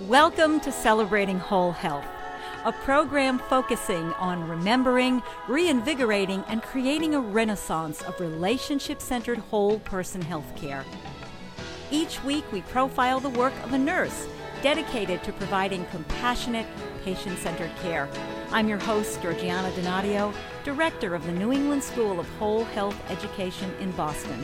Welcome to Celebrating Whole Health, a program focusing on remembering, reinvigorating, and creating a renaissance of relationship-centered whole person healthcare. Each week we profile the work of a nurse dedicated to providing compassionate, patient-centered care. I'm your host, Georgiana Donadio, Director of the New England School of Whole Health Education in Boston.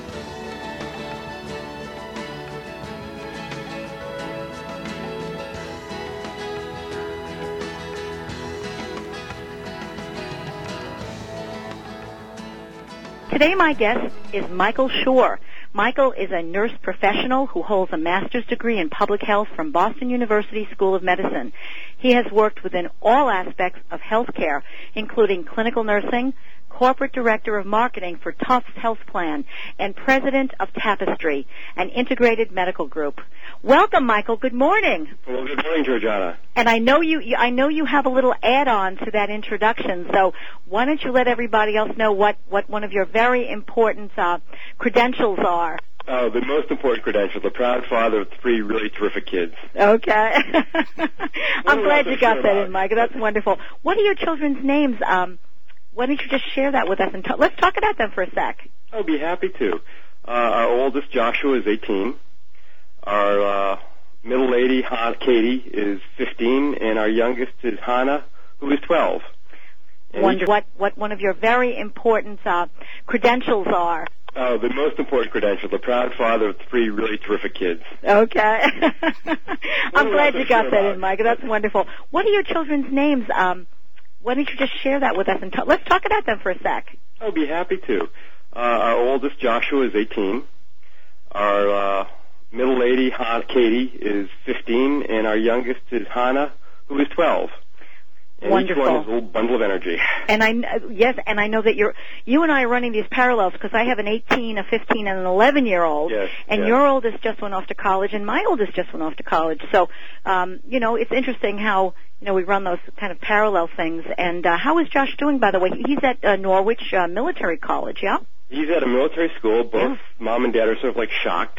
Today my guest is Michael Shore. Michael is a nurse professional who holds a master's degree in public health from Boston University School of Medicine. He has worked within all aspects of healthcare, including clinical nursing, corporate director of marketing for Tufts Health Plan, and president of Tapestry, an integrated medical group. Welcome, Michael. Good morning. Well, good morning, Georgiana. And I know you have a little add-on to that introduction, so why don't you let everybody else know what one of your very important credentials are? Oh, the most important credential, the proud father of three really terrific kids. Okay. I'm glad you got that in, Michael. That's wonderful. What are your children's names? Why don't you just share that with us, and let's talk about them for a sec. I'll be happy to. Our oldest, Joshua, is 18. Our middle lady, Katie, is 15, and our youngest is Hannah, who is 12. What one of your very important credentials are? Oh, the most important credential, the proud father of three really terrific kids. Okay. I'm glad you got that in, Michael. That's wonderful. What are your children's names? Why don't you just share that with us, and let's talk about them for a sec. I'll be happy to. Our oldest, Joshua, is 18. Our middle lady, Katie, is 15, and our youngest is Hannah, who is 12. And wonderful. Each one is a little bundle of energy. And I know that you and I are running these parallels because I have an 18, a 15, and an 11-year-old. Yes, and yes. Your oldest just went off to college, and my oldest just went off to college. So, it's interesting how we run those kind of parallel things. And how is Josh doing, by the way? He's at Norwich Military College, yeah? He's at a military school. Both Mom and Dad are sort of like shocked.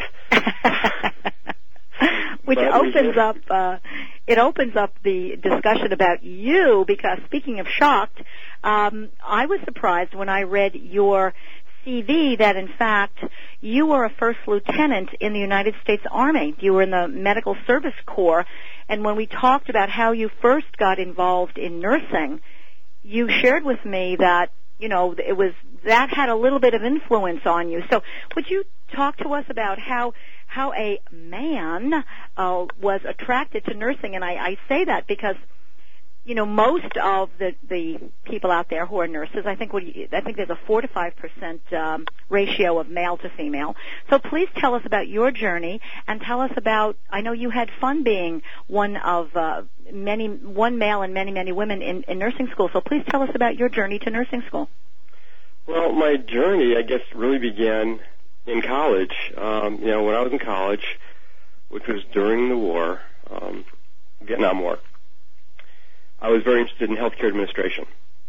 Which opens up the discussion about you, because speaking of shocked, I was surprised when I read your CV that, in fact, you were a first lieutenant in the United States Army. You were in the Medical Service Corps, and when we talked about how you first got involved in nursing, you shared with me that, that had a little bit of influence on you. So would you talk to us about how a man was attracted to nursing? And I say that because, most of the people out there who are nurses, I think there's a 4 to 5% ratio of male to female. So please tell us about your journey, and tell us about, I know you had fun being one male and many women in nursing school. So please tell us about your journey to nursing school. Well, my journey, I guess, really began in college. When I was in college, which was during the war, Vietnam War, I was very interested in healthcare administration.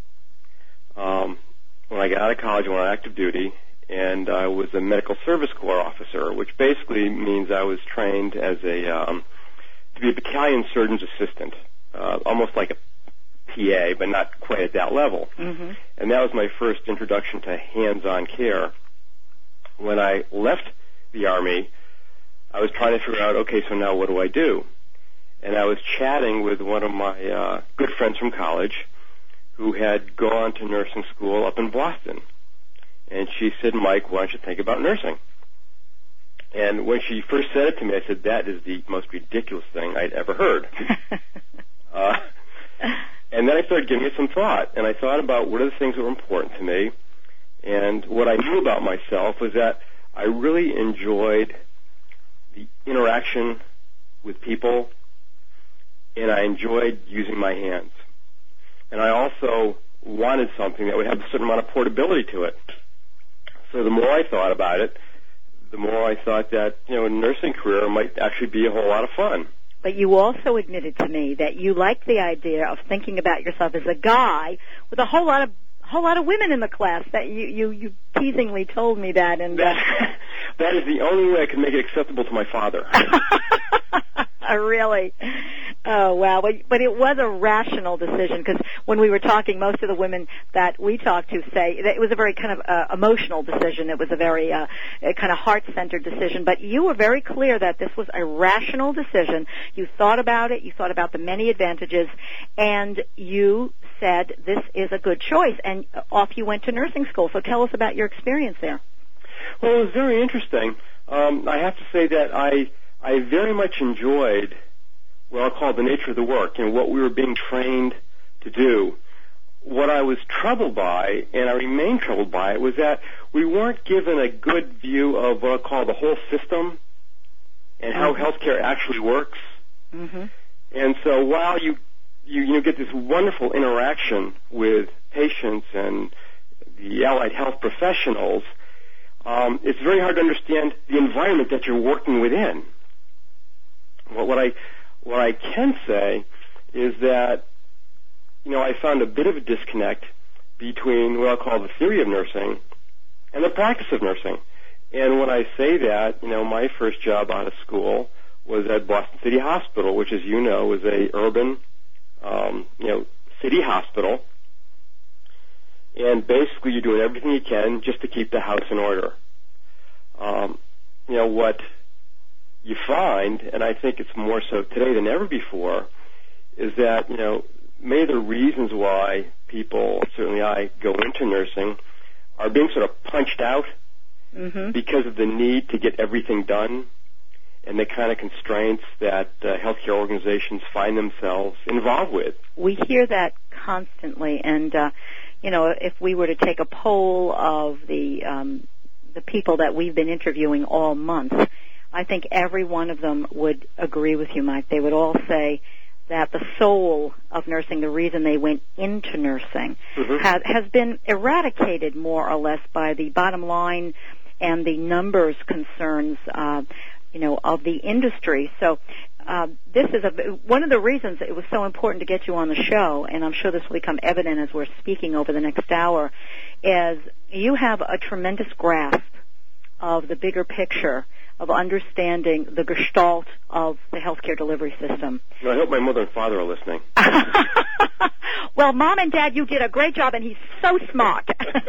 When I got out of college, I went on active duty, and I was a Medical Service Corps officer, which basically means I was trained as to be a battalion surgeon's assistant, almost like a PA, but not quite at that level. Mm-hmm. And that was my first introduction to hands-on care. When I left the Army, I was trying to figure out, okay, so now what do I do? And I was chatting with one of my good friends from college who had gone to nursing school up in Boston. And she said, Mike, why don't you think about nursing? And when she first said it to me, I said, that is the most ridiculous thing I'd ever heard. And then I started giving it some thought, and I thought about what are the things that were important to me. And what I knew about myself was that I really enjoyed the interaction with people, and I enjoyed using my hands. And I also wanted something that would have a certain amount of portability to it. So the more I thought about it, the more I thought that, a nursing career might actually be a whole lot of fun. But you also admitted to me that you liked the idea of thinking about yourself as a guy with a whole lot of women in the class. That you teasingly told me that, and that is the only way I can make it acceptable to my father. Really? Oh, wow. But it was a rational decision, because when we were talking, most of the women that we talked to say that it was a very kind of emotional decision. It was a very kind of heart-centered decision. But you were very clear that this was a rational decision. You thought about it. You thought about the many advantages. And you said this is a good choice. And off you went to nursing school. So tell us about your experience there. Well, it was very interesting. I have to say that I very much enjoyed what I'll call the nature of the work and what we were being trained to do. What I was troubled by, and I remain troubled by it, was that we weren't given a good view of what I'll call the whole system and how healthcare actually works. Mm-hmm. And so while you get this wonderful interaction with patients and the allied health professionals, it's very hard to understand the environment that you're working within. Well, what I can say is that, I found a bit of a disconnect between what I'll call the theory of nursing and the practice of nursing. And when I say that, my first job out of school was at Boston City Hospital, which, as you know, is a urban, city hospital. And basically, you're doing everything you can just to keep the house in order. What you find, and I think it's more so today than ever before, is that, many of the reasons why people, certainly I, go into nursing are being sort of punched out because of the need to get everything done and the kind of constraints that healthcare organizations find themselves involved with. We hear that constantly, and if we were to take a poll of the people that we've been interviewing all month, I think every one of them would agree with you, Mike. They would all say that the soul of nursing, the reason they went into nursing, has been eradicated more or less by the bottom line and the numbers concerns, of the industry. So this is one of the reasons it was so important to get you on the show, and I'm sure this will become evident as we're speaking over the next hour, is you have a tremendous grasp of the bigger picture of understanding the gestalt of the healthcare delivery system. I hope my mother and father are listening. Well, Mom and Dad, you did a great job, and he's so smart.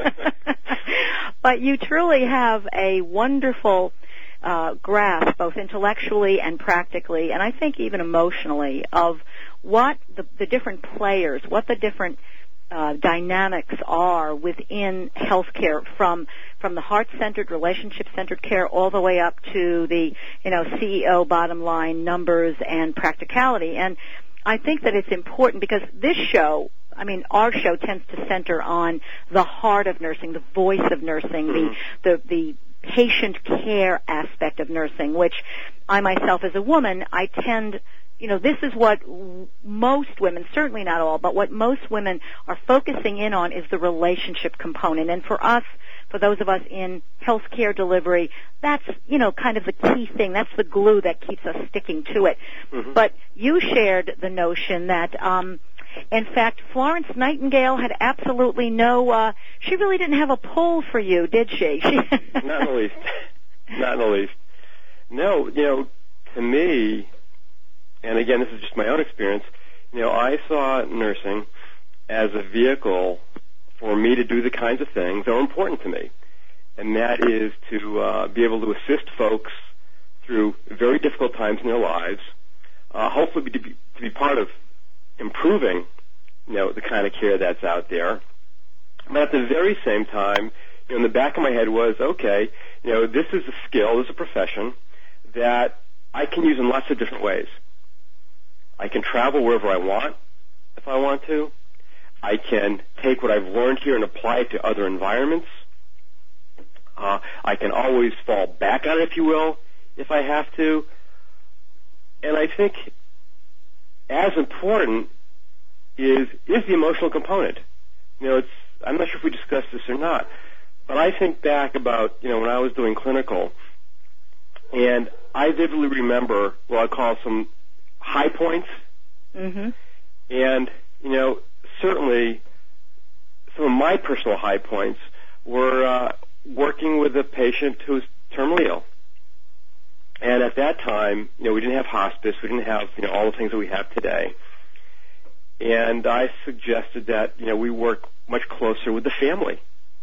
But you truly have a wonderful grasp, both intellectually and practically, and I think even emotionally, of what the different players, what the different dynamics are within healthcare, from the heart-centered, relationship-centered care all the way up to the CEO bottom line numbers and practicality. And I think that it's important because this show, our show tends to center on the heart of nursing, the voice of nursing, the patient care aspect of nursing, which I myself as a woman, I tend, this is what most women, certainly not all, but what most women are focusing in on is the relationship component. And for us, for those of us in healthcare delivery, that's, kind of the key thing. That's the glue that keeps us sticking to it. But you shared the notion that, in fact, Florence Nightingale had absolutely she really didn't have a pull for you, did she? Not in the least. Not in the least. No, to me, and again, this is just my own experience, I saw nursing as a vehicle for me to do the kinds of things that are important to me. And that is to be able to assist folks through very difficult times in their lives, hopefully to be part of improving, the kind of care that's out there. But at the very same time, in the back of my head was, okay, this is a skill, this is a profession that I can use in lots of different ways. I can travel wherever I want if I want to. I can take what I've learned here and apply it to other environments. I can always fall back on it, if you will, if I have to. And I think as important is the emotional component. I'm not sure if we discussed this or not, but I think back about, when I was doing clinical, and I vividly remember what I call some high points. And, certainly some of my personal high points were working with a patient who's terminally ill. And at that time, we didn't have hospice. We didn't have, all the things that we have today. And I suggested that, we work much closer with the family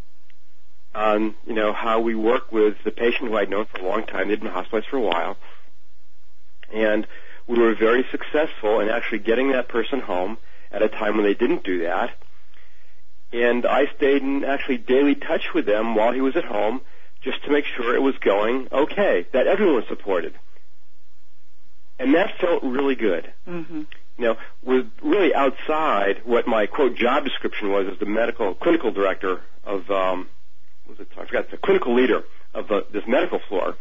on, how we work with the patient who I'd known for a long time. They'd been hospitalized for a while. And we were very successful in actually getting that person home at a time when they didn't do that. And I stayed in actually daily touch with them while he was at home just to make sure it was going okay, that everyone was supported. And that felt really good. Mm-hmm. Was really outside what my, quote, job description was as the clinical director of, the clinical leader of this medical floor.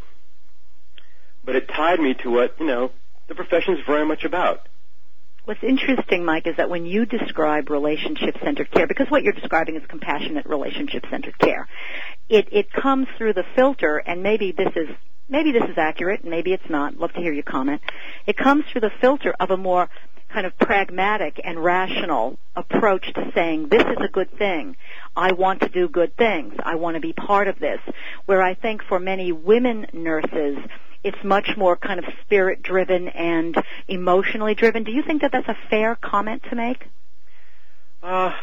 But it tied me to what, the profession is very much about. What's interesting, Mike, is that when you describe relationship-centered care, because what you're describing is compassionate relationship-centered care, it comes through the filter, and maybe this is accurate, maybe it's not. Love to hear your comment. It comes through the filter of a more kind of pragmatic and rational approach to saying, this is a good thing. I want to do good things. I want to be part of this. Where I think for many women nurses, it's much more kind of spirit-driven and emotionally driven. Do you think that that's a fair comment to make? I'm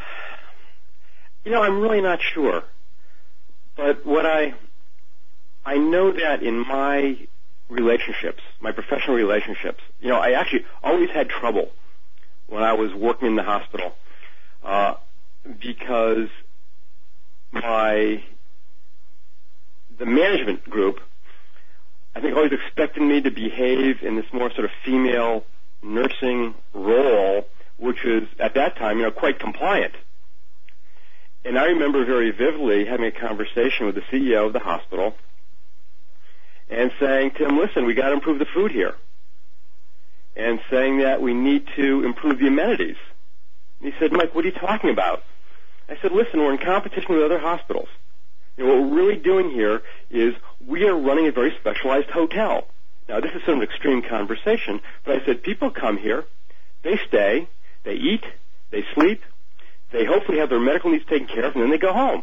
really not sure. But what I know that in my relationships, my professional relationships, I actually always had trouble when I was working in the hospital because the management group, I think, always expected me to behave in this more sort of female nursing role, which was, at that time, quite compliant. And I remember very vividly having a conversation with the CEO of the hospital and saying to him, listen, we got to improve the food here. And saying that we need to improve the amenities. And he said, Mike, what are you talking about? I said, listen, we're in competition with other hospitals. What we're really doing here is we are running a very specialized hotel. Now, this is sort of an extreme conversation, but I said, people come here, they stay, they eat, they sleep, they hopefully have their medical needs taken care of, and then they go home.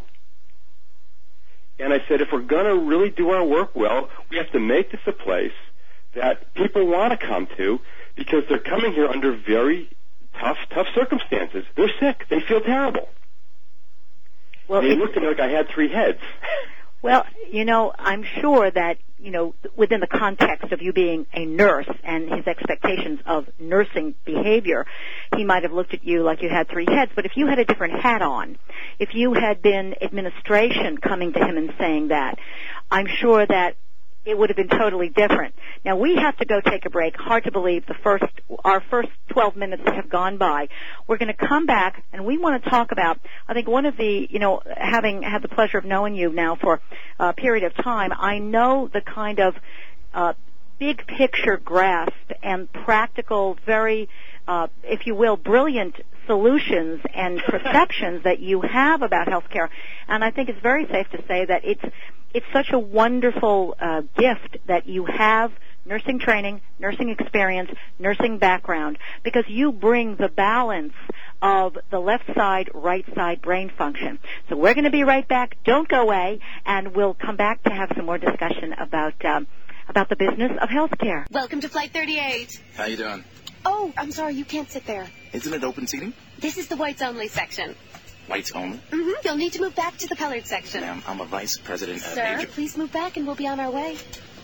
And I said, if we're going to really do our work well, we have to make this a place that people want to come to because they're coming here under very tough circumstances. They're sick. They feel terrible. Well, they looked at me like I had three heads. Well, I'm sure that, within the context of you being a nurse and his expectations of nursing behavior, he might have looked at you like you had three heads. But if you had a different hat on, if you had been administration coming to him and saying that, I'm sure that it would have been totally different. Now, we have to go take a break. Hard to believe our first 12 minutes have gone by. We're going to come back, and we want to talk about, I think one of the, having had the pleasure of knowing you now for a period of time, I know the kind of big picture grasp and practical, very, if you will, brilliant solutions and perceptions that you have about healthcare. And I think it's very safe to say that it's such a wonderful gift that you have nursing training, nursing experience, nursing background, because you bring the balance of the left side, right side brain function. So we're going to be right back. Don't go away, and we'll come back to have some more discussion about the business of healthcare. Welcome to Flight 38. How you doing? Oh, I'm sorry, you can't sit there. Isn't it open seating? This is the whites only section. Whites only? Mm-hmm. You'll need to move back to the colored section. Ma'am, I'm a vice president of Sir, please move back and we'll be on our way.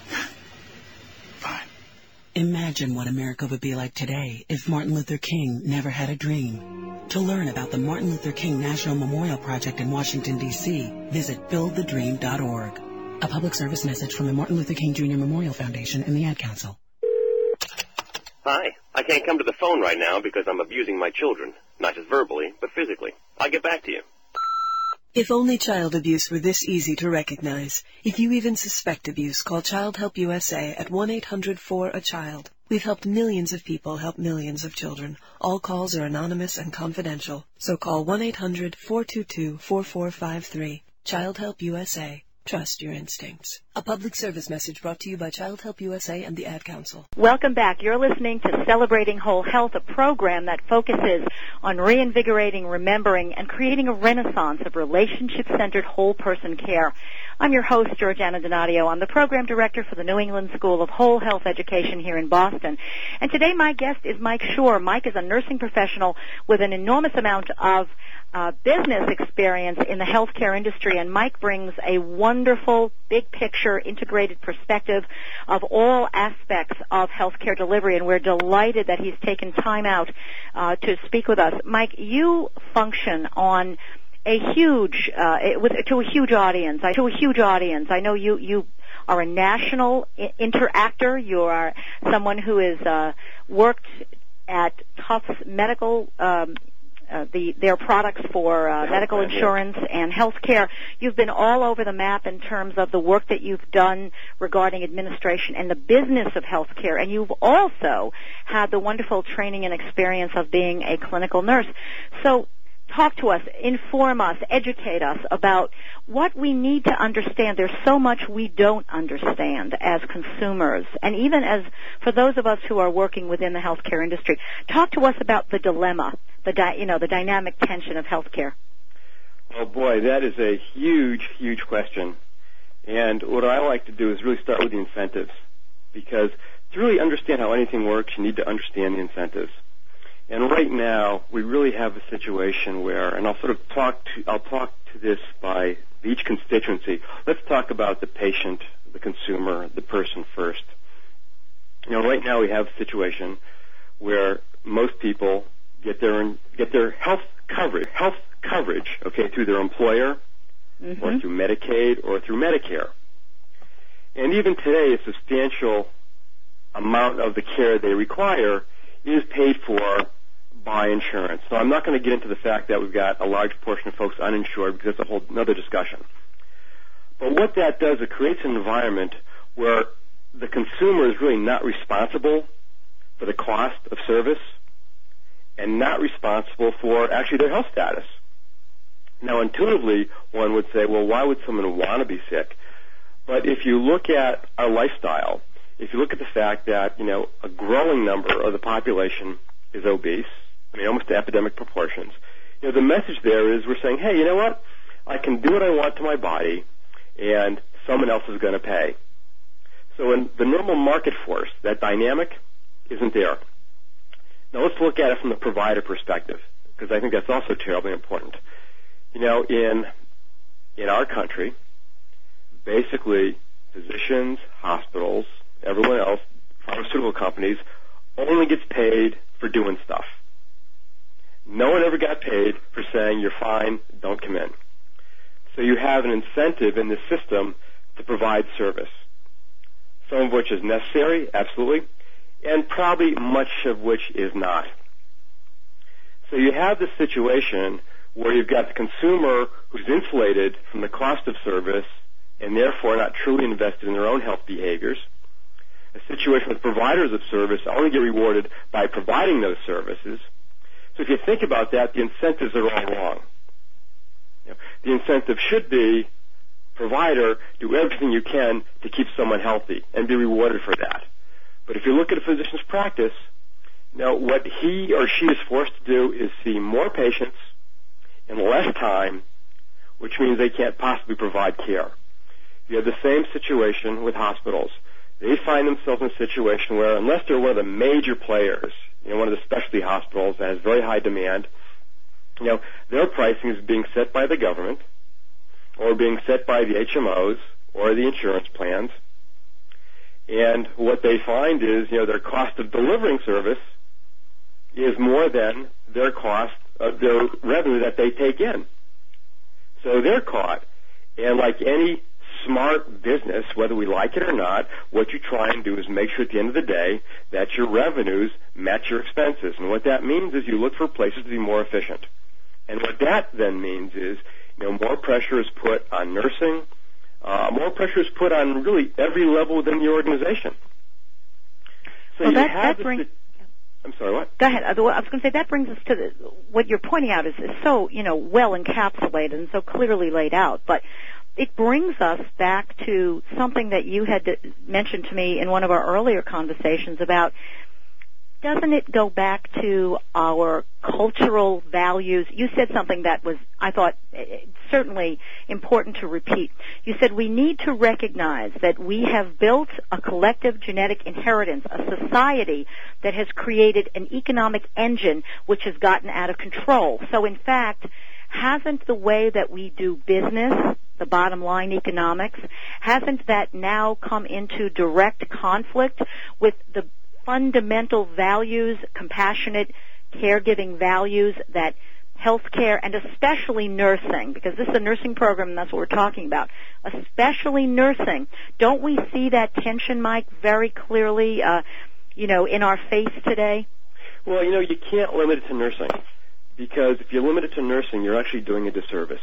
Fine. Imagine what America would be like today if Martin Luther King never had a dream. To learn about the Martin Luther King National Memorial Project in Washington, D.C., visit buildthedream.org. A public service message from the Martin Luther King Jr. Memorial Foundation and the Ad Council. Hi. I can't come to the phone right now because I'm abusing my children. Not just verbally, but physically. I'll get back to you. If only child abuse were this easy to recognize. If you even suspect abuse, call Child Help USA at 1-800-4-A-CHILD. We've helped millions of people help millions of children. All calls are anonymous and confidential. So call 1-800-422-4453. Child Help USA. Trust your instincts. A public service message brought to you by Child Help USA and the Ad Council. Welcome back. You're listening to Celebrating Whole Health, a program that focuses on reinvigorating, remembering, and creating a renaissance of relationship-centered whole person care. I'm your host, Georgiana Donadio. I'm the program director for the New England School of Whole Health Education here in Boston. And today my guest is Mike Shore. Mike is a nursing professional with an enormous amount of business experience in the healthcare industry, and Mike brings a wonderful, big-picture, integrated perspective of all aspects of healthcare delivery, and we're delighted that he's taken time out to speak with us. Mike, you function on a huge, to a huge audience. I know you are a national interactor. You are someone who has worked at Tufts Medical, their products for medical insurance and health care. You've been all over the map in terms of the work that you've done regarding administration and the business of health care, and you've also had the wonderful training and experience of being a clinical nurse. So talk to us, inform us, educate us about what we need to understand. There's so much we don't understand as consumers, and even as for those of us who are working within the healthcare industry. Talk to us about the dilemma, the dynamic tension of healthcare. Oh boy, that is a huge, huge question. And what I like to do is really start with the incentives, because to really understand how anything works, you need to understand the incentives. And right now, we really have a situation where, and I'll talk to this by each constituency. Let's talk about the patient, the consumer, the person first. Right now we have a situation where most people get their health coverage, okay, through their employer, or through Medicaid, or through Medicare. And even today, a substantial amount of the care they require is paid for by insurance. So I'm not going to get into the fact that we've got a large portion of folks uninsured, because that's a whole another discussion. But what that does, it creates an environment where the consumer is really not responsible for the cost of service and not responsible for actually their health status. Now, intuitively, one would say, well, why would someone want to be sick? But if you look at our lifestyle, if you look at the fact that, a growing number of the population is obese, almost to epidemic proportions, the message there is we're saying, hey, you know what? I can do what I want to my body, and someone else is going to pay. So in the normal market force, that dynamic isn't there. Now let's look at it from the provider perspective, because I think that's also terribly important. In our country, basically physicians, hospitals, everyone else, pharmaceutical companies, only gets paid for doing stuff. No one ever got paid for saying, you're fine, don't come in. So you have an incentive in the system to provide service, some of which is necessary, absolutely, and probably much of which is not. So you have this situation where you've got the consumer who's insulated from the cost of service and therefore not truly invested in their own health behaviors. A situation with providers of service only get rewarded by providing those services. So if you think about that, the incentives are all wrong. The incentive should be, provider, do everything you can to keep someone healthy and be rewarded for that. But if you look at a physician's practice, what he or she is forced to do is see more patients in less time, which means they can't possibly provide care. You have the same situation with hospitals. They find themselves in a situation where, unless they're one of the major players, one of the specialty hospitals that has very high demand, their pricing is being set by the government or being set by the HMOs or the insurance plans. And what they find is, their cost of delivering service is more than their cost of their revenue that they take in. So they're caught. And like any smart business, whether we like it or not, what you try and do is make sure at the end of the day that your revenues match your expenses. And what that means is you look for places to be more efficient. And what that then means is, more pressure is put on nursing, more pressure is put on really every level within the organization. So I'm sorry, what? Go ahead. I was going to say that brings us to what you're pointing out is so, well encapsulated and so clearly laid out. But it brings us back to something that you had mentioned to me in one of our earlier conversations about, doesn't it go back to our cultural values? You said something that was, I thought, certainly important to repeat. You said we need to recognize that we have built a collective genetic inheritance, a society that has created an economic engine which has gotten out of control. So in fact, hasn't the way that we do business, the bottom line economics, hasn't that now come into direct conflict with the fundamental values, compassionate, caregiving values that healthcare and especially nursing, because this is a nursing program and that's what we're talking about, especially nursing. Don't we see that tension, Mike, very clearly, in our face today? Well, you can't limit it to nursing, because if you limit it to nursing, you're actually doing a disservice.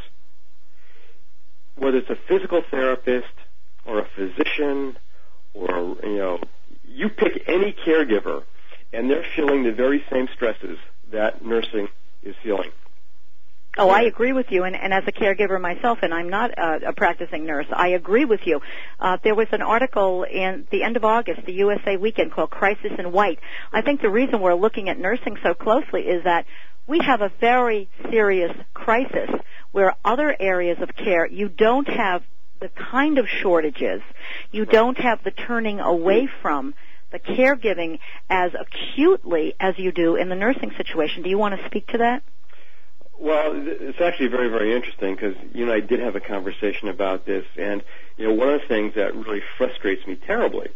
Whether it's a physical therapist or a physician or, you pick any caregiver, and they're feeling the very same stresses that nursing is feeling. Oh, I agree with you, and as a caregiver myself, and I'm not a practicing nurse, I agree with you. There was an article in the end of August, the USA Weekend, called Crisis in White. I think the reason we're looking at nursing so closely is that we have a very serious crisis where other areas of care, you don't have the kind of shortages, you don't have the turning away from the caregiving as acutely as you do in the nursing situation. Do you want to speak to that? Well, it's actually very, very interesting, because you and I did have a conversation about this, and one of the things that really frustrates me terribly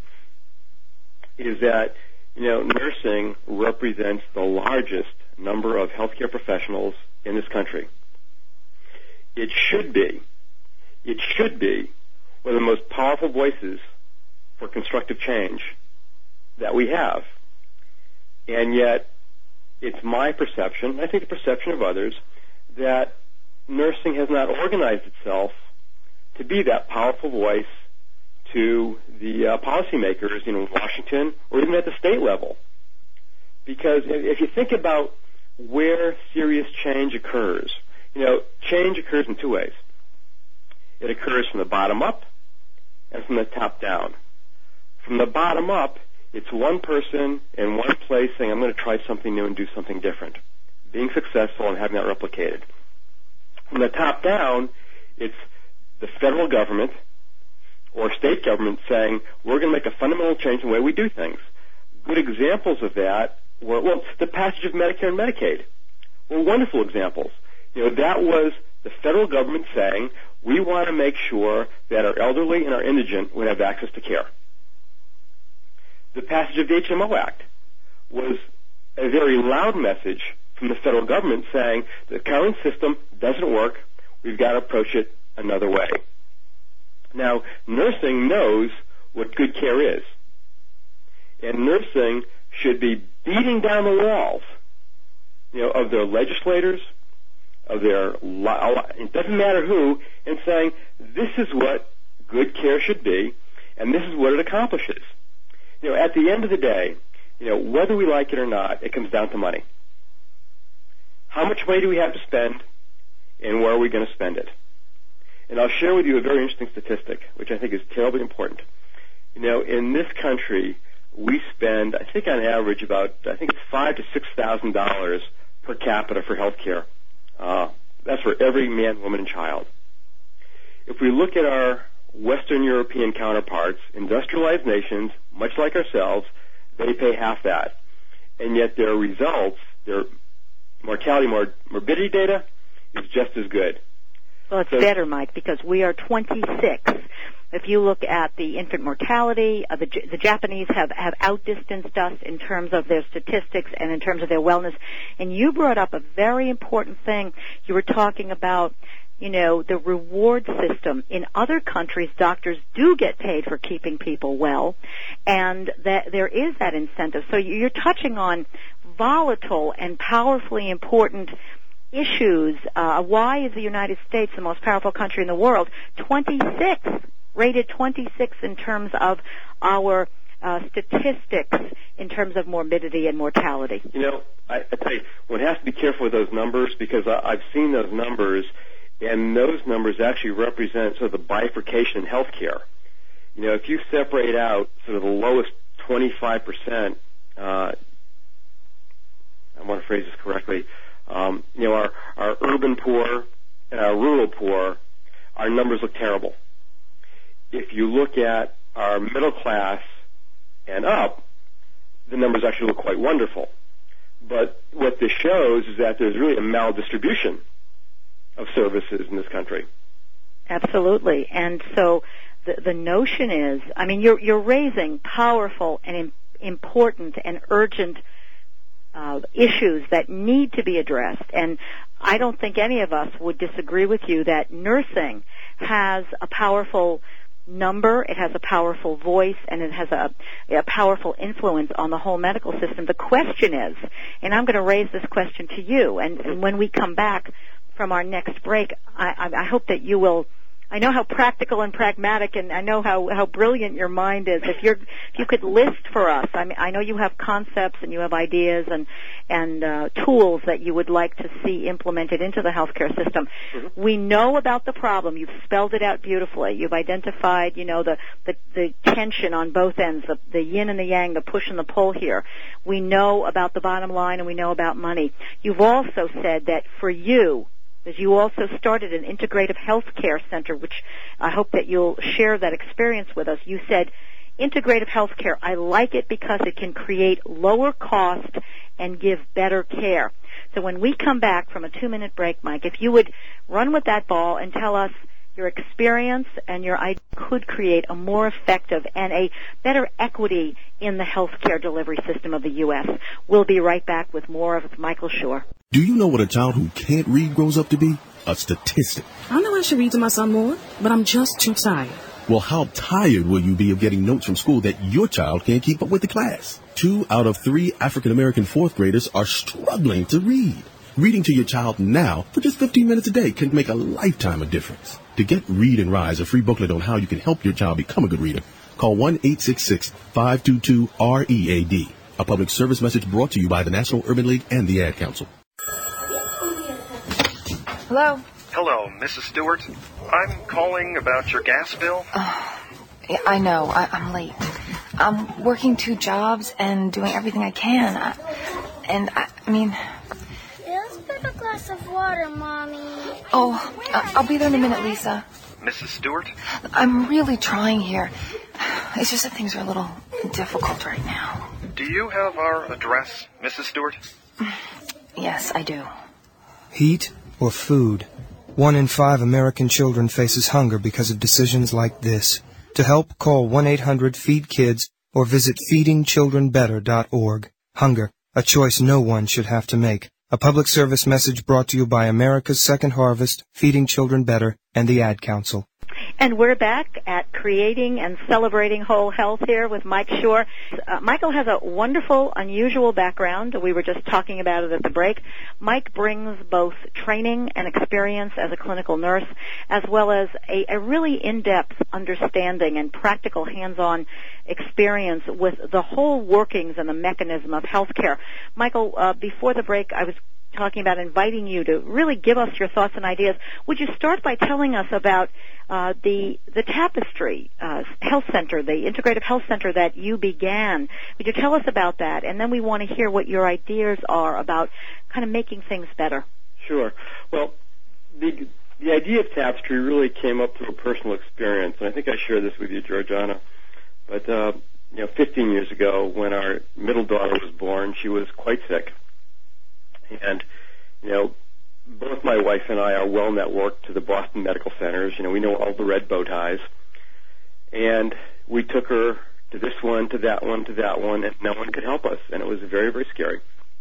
is that nursing represents the largest number of healthcare professionals in this country. It should be one of the most powerful voices for constructive change that we have. And yet, it's my perception, I think the perception of others, that nursing has not organized itself to be that powerful voice to the policymakers in Washington or even at the state level. Because if you think about where serious change occurs, change occurs in two ways. It occurs from the bottom up and from the top down. From the bottom up, it's one person in one place saying, I'm going to try something new and do something different, being successful and having that replicated. From the top down, it's the federal government or state government saying, we're going to make a fundamental change in the way we do things. Good examples of that were, the passage of Medicare and Medicaid were wonderful examples. That was the federal government saying, we want to make sure that our elderly and our indigent would have access to care. The passage of the HMO Act was a very loud message from the federal government saying the current system doesn't work, we've got to approach it another way. Now, nursing knows what good care is. And nursing should be beating down the walls, of their legislators, of their, it doesn't matter who, and saying, this is what good care should be, and this is what it accomplishes. At the end of the day, whether we like it or not, it comes down to money. How much money do we have to spend, and where are we going to spend it? And I'll share with you a very interesting statistic, which I think is terribly important. In this country, we spend, I think on average, about, I think it's $5,000 to $6,000 per capita for health care. That's for every man, woman, and child. If we look at our Western European counterparts, industrialized nations, much like ourselves, they pay half that. And yet their results, their mortality, morbidity data is just as good. Well, it's better, Mike, because we are 26. If you look at the infant mortality, the Japanese have outdistanced us in terms of their statistics and in terms of their wellness. And you brought up a very important thing. You were talking about, the reward system. In other countries, doctors do get paid for keeping people well, and that there is that incentive. So you're touching on volatile and powerfully important issues. Why is the United States the most powerful country in the world? 26, rated 26 in terms of our statistics in terms of morbidity and mortality. I tell you, one has to be careful with those numbers, because I've seen those numbers, And those numbers actually represent sort of the bifurcation in healthcare. You know, if you separate out sort of the lowest 25%, I want to phrase this correctly, you know, our urban poor and our rural poor, our numbers look terrible. If you look at our middle class and up, the numbers actually look quite wonderful. But what this shows is that there's really a maldistribution of services in this country. Absolutely. And so the notion is, I mean, you're raising powerful and important and urgent issues that need to be addressed. And I don't think any of us would disagree with you that nursing has a powerful number, it has a powerful voice, and it has a powerful influence on the whole medical system. The question is, and I'm going to raise this question to you, and when we come back from our next break, I hope that you will. I know how practical and pragmatic, and I know how brilliant your mind is. If you could list for us, I mean, I know you have concepts and you have ideas and tools that you would like to see implemented into the healthcare system. Mm-hmm. We know about the problem. You've spelled it out beautifully. You've identified, you know, the tension on both ends, the yin and the yang, the push and the pull here. We know about the bottom line, and we know about money. You've also said that for you, as you also started an integrative health care center, which I hope that you'll share that experience with us. You said, integrative health care, I like it because it can create lower cost and give better care. So when we come back from a 2-minute break, Mike, if you would run with that ball and tell us your experience and your idea could create a more effective and a better equity in the healthcare delivery system of the U.S. We'll be right back with more of Michael Schur. Do you know what a child who can't read grows up to be? A statistic. I know I should read to my son more, but I'm just too tired. Well, how tired will you be of getting notes from school that your child can't keep up with the class? 2 out of 3 African-American 4th graders are struggling to read. Reading to your child now for just 15 minutes a day can make a lifetime of difference. To get Read and Rise, a free booklet on how you can help your child become a good reader, call 1-866-522-READ. A public service message brought to you by the National Urban League and the Ad Council. Hello? Hello, Mrs. Stewart. I'm calling about your gas bill. Yeah, I know. I'm late. I'm working 2 jobs and doing everything I can. I mean... Let's put a glass of water, Mommy. Oh, I'll be there in a minute, Lisa. Mrs. Stewart? I'm really trying here. It's just that things are a little difficult right now. Do you have our address, Mrs. Stewart? Yes, I do. Heat or food? 1 in 5 American children faces hunger because of decisions like this. To help, call 1-800-FEED-KIDS or visit feedingchildrenbetter.org. Hunger, a choice no one should have to make. A public service message brought to you by America's Second Harvest, Feeding Children Better, and the Ad Council. And we're back at Creating and Celebrating Whole Health here with Mike Schur. Michael has a wonderful, unusual background. We were just talking about it at the break. Mike brings both training and experience as a clinical nurse, as well as a really in-depth understanding and practical hands-on experience with the whole workings and the mechanism of healthcare. Michael, before the break, I was talking about inviting you to really give us your thoughts and ideas. Would you start by telling us about the Tapestry Health Center, the Integrative Health Center that you began? Would you tell us about that? And then we want to hear what your ideas are about kind of making things better. Sure. Well, the idea of Tapestry really came up through a personal experience, and I think I shared this with you, Georgiana. But 15 years ago, when our middle daughter was born, she was quite sick. And, both my wife and I are well networked to the Boston medical centers. We know all the red bow ties. And we took her to this one, to that one, to that one, and no one could help us. And it was very, very scary.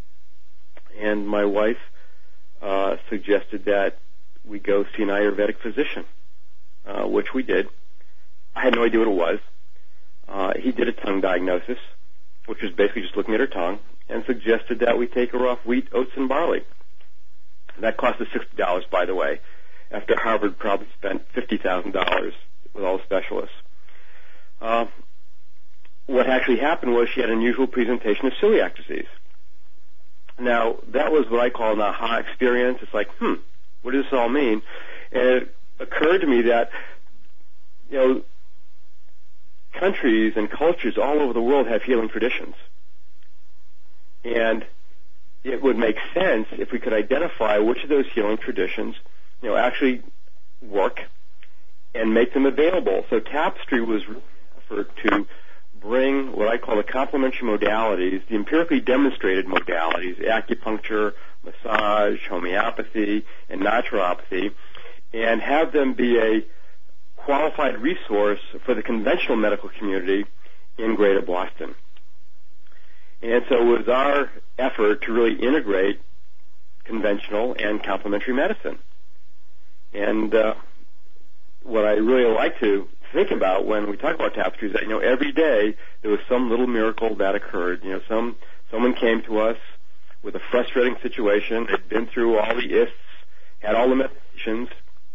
And my wife suggested that we go see an Ayurvedic physician, which we did. I had no idea what it was. He did a tongue diagnosis, which was basically just looking at her tongue, and suggested that we take her off wheat, oats, and barley. That cost us $60, by the way, after Harvard probably spent $50,000 with all the specialists. What actually happened was she had an unusual presentation of celiac disease. Now, that was what I call an aha experience. It's like, what does this all mean? And it occurred to me that, countries and cultures all over the world have healing traditions. And it would make sense if we could identify which of those healing traditions, actually work and make them available. So Tapestry was really an effort to bring what I call the complementary modalities, the empirically demonstrated modalities, acupuncture, massage, homeopathy, and naturopathy, and have them be a qualified resource for the conventional medical community in Greater Boston. And so it was our effort to really integrate conventional and complementary medicine. And what I really like to think about when we talk about Tapestry is that, every day there was some little miracle that occurred. Someone came to us with a frustrating situation, had been through all the ists, had all the medications,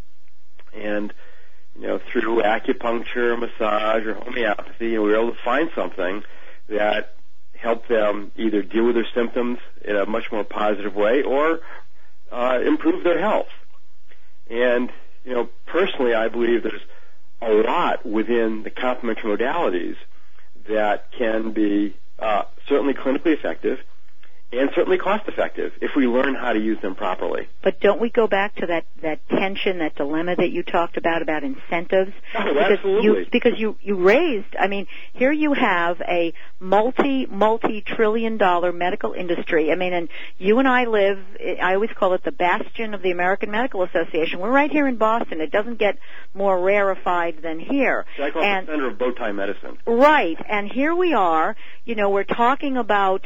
and through acupuncture, massage, or homeopathy, we were able to find something that helped them either deal with their symptoms in a much more positive way or improve their health. And, personally, I believe there's a lot within the complementary modalities that can be certainly clinically effective and certainly cost-effective if we learn how to use them properly. But don't we go back to that tension, that dilemma that you talked about incentives? Oh, absolutely. Because you raised, here you have a multi-trillion-dollar medical industry. And you and I live, I always call it the bastion of the American Medical Association. We're right here in Boston. It doesn't get more rarefied than here. I call it the center of bowtie medicine. Right. And here we are, we're talking about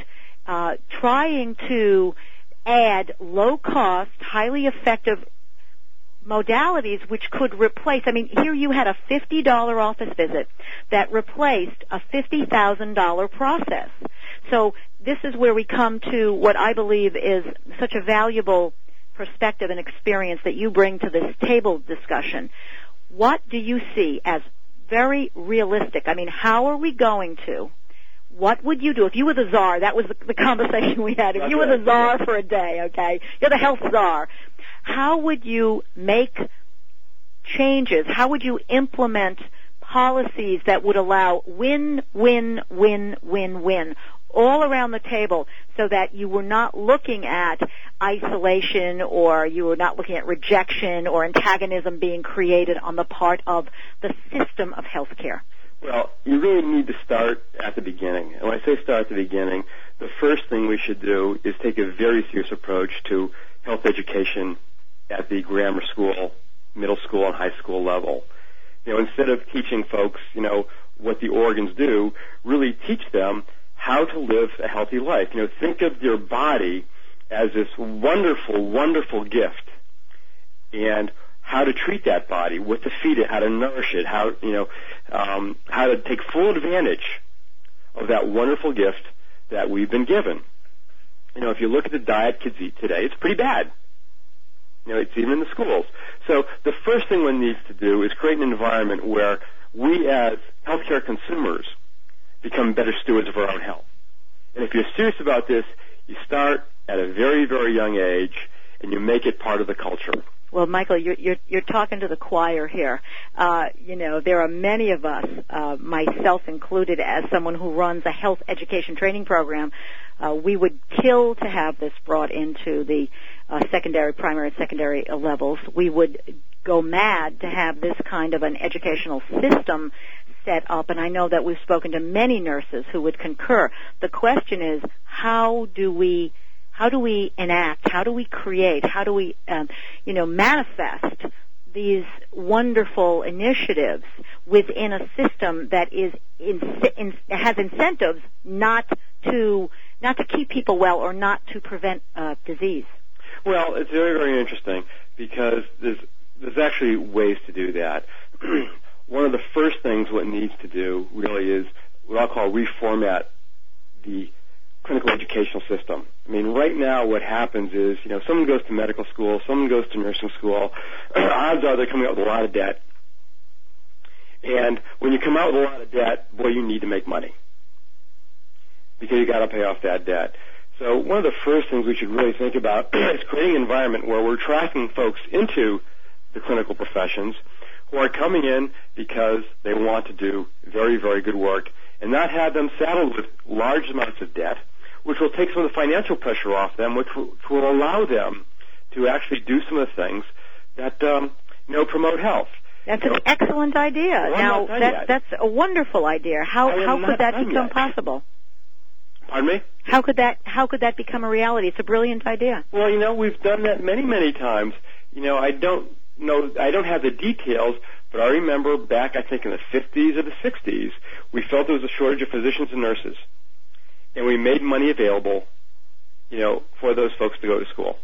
trying to add low-cost, highly effective modalities which could replace, here you had a $50 office visit that replaced a $50,000 process. So this is where we come to what I believe is such a valuable perspective and experience that you bring to this table discussion. What do you see as very realistic? How are we going to? What would you do if you were the czar? That was the conversation we had. If you were the czar for a day, okay? You're the health czar. How would you make changes? How would you implement policies that would allow win, win, win, win, win all around the table so that you were not looking at isolation or you were not looking at rejection or antagonism being created on the part of the system of healthcare? Well, you really need to start at the beginning. And when I say start at the beginning, the first thing we should do is take a very serious approach to health education at the grammar school, middle school, and high school level. Instead of teaching folks, what the organs do, really teach them how to live a healthy life. Think of your body as this wonderful, wonderful gift, and how to treat that body, what to feed it, how to nourish it, how to take full advantage of that wonderful gift that we've been given. If you look at the diet kids eat today, it's pretty bad. It's even in the schools. So the first thing one needs to do is create an environment where we as healthcare consumers become better stewards of our own health. And if you're serious about this, you start at a very, very young age and you make it part of the culture. Well, Michael, you're talking to the choir here. There are many of us, myself included, as someone who runs a health education training program. We would kill to have this brought into the secondary, primary, and secondary levels. We would go mad to have this kind of an educational system set up, and I know that we've spoken to many nurses who would concur. The question is, how do we enact, how do we create, how do we, manifest these wonderful initiatives within a system that is has incentives not to keep people well or not to prevent disease? Well, it's very, very interesting because there's actually ways to do that. One of the first things what needs to do really is what I'll call reformat the clinical educational system. Right now what happens is, someone goes to medical school, someone goes to nursing school, odds are they're coming out with a lot of debt. And when you come out with a lot of debt, boy, you need to make money because you got to pay off that debt. So one of the first things we should really think about is creating an environment where we're tracking folks into the clinical professions, who are coming in because they want to do very, very good work and not have them saddled with large amounts of debt, which will take some of the financial pressure off them, which will allow them to actually do some of the things that promote health. That's an excellent idea. Well, now, that's a wonderful idea. How could that become possible? Pardon me? How could that become a reality? It's a brilliant idea. Well, we've done that many, many times. I don't have the details, but I remember back, I think, in the 50s or the 60s, we felt there was a shortage of physicians and nurses, and we made money available, for those folks to go to school.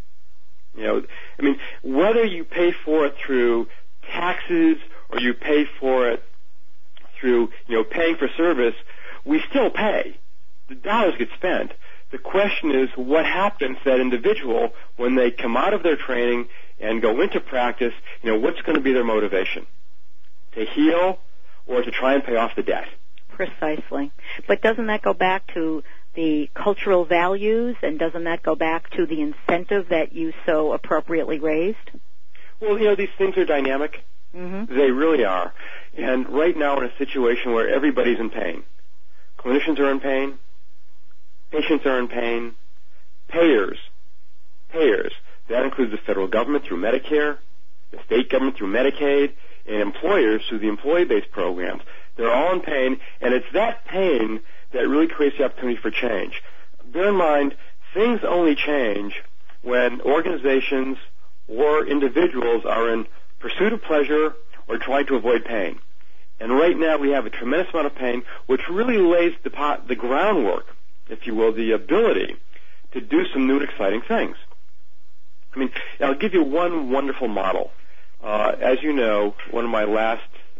Whether you pay for it through taxes or you pay for it through, paying for service, we still pay. The dollars get spent. The question is, what happens to that individual when they come out of their training and go into practice? What's going to be their motivation? To heal or to try and pay off the debt? Precisely. But doesn't that go back to the cultural values, and doesn't that go back to the incentive that you so appropriately raised? Well, these things are dynamic. Mm-hmm. They really are. And right now we're in a situation where everybody's in pain. Clinicians are in pain. Patients are in pain. Payers. That includes the federal government through Medicare, the state government through Medicaid, and employers through the employee-based programs. They're all in pain, and it's that pain that really creates the opportunity for change. Bear in mind, things only change when organizations or individuals are in pursuit of pleasure or trying to avoid pain. And right now we have a tremendous amount of pain, which really lays the groundwork, if you will, the ability to do some new and exciting things. I'll give you one wonderful model. As you know, one of my last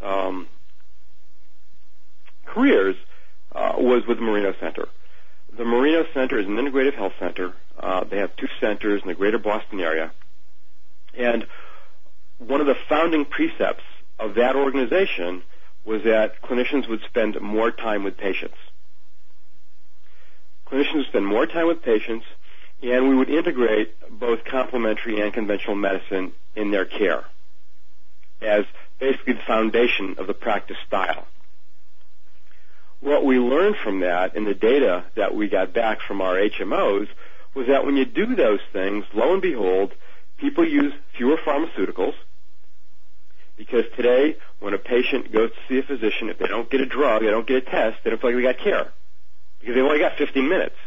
careers was with the Marino Center. The Marino Center is an integrative health center. They have 2 centers in the greater Boston area. And one of the founding precepts of that organization was that clinicians would spend more time with patients. Clinicians would spend more time with patients, and we would integrate both complementary and conventional medicine in their care as basically the foundation of the practice style. What we learned from that in the data that we got back from our HMOs was that when you do those things, lo and behold, people use fewer pharmaceuticals, because today when a patient goes to see a physician, if they don't get a drug, they don't get a test, they don't feel like they got care, because they've only got 15 minutes.